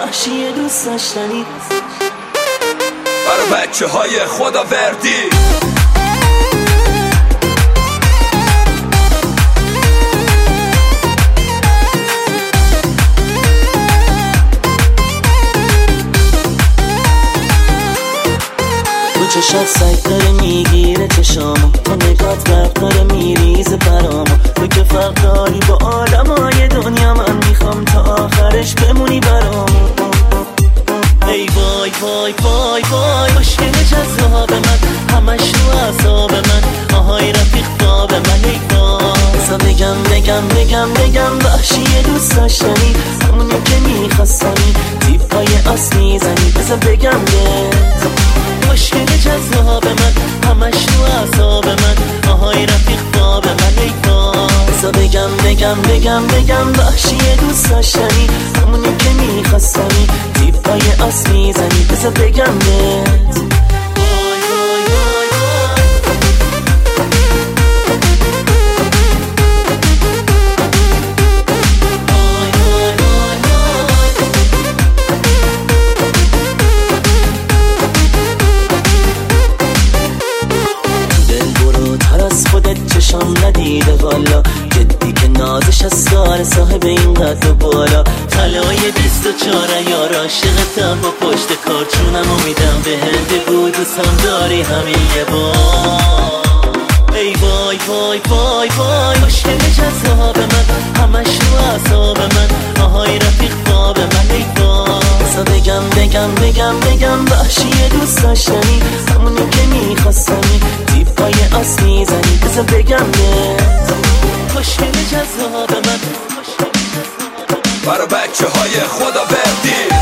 وحشی دوست داشتنی برای بچه های خداوردی. تو چشات سگ داره میگیره چشامو، تو نگات برق داره میریزه برامو. تو که فرق داری با آدمای دنیا، من میخوام تا آخرش بمونی برامو. ای وای وای وای وای مشکل جذاب من، همش رو اعصاب من، آهای رفیق خواب من. ای وای بذار بگم وحشی دوست داشتنی، همونی که میخواستنی، تیپای آس میزنی. بذار بگم مشکل جذاب من، همش رو اعصاب من، آهای رفیق خواب من. ای وای بذار بگم وحشی دوست داشتنی، همونی که میخواستنی، تیپای آس میزنی. بذار بگم چشم ندیده والا، جدی که نازش از سار صاحب این قد و بالا. طلای 24 یار عاشقتم، با پشت کارچونم امیدم به هنده بود، دوستم داری همین یه بار. ای وای وای وای وای مشکل جذاب من، همش رو اعصاب من، آهای رفیق خواب من. ای وای بذار بگم وحشی دوست داشتنی، همونی که میخواستنی، تیپای آس میزنی. بذار بگم مشکل جذاب من، برای بچه های خداوردی.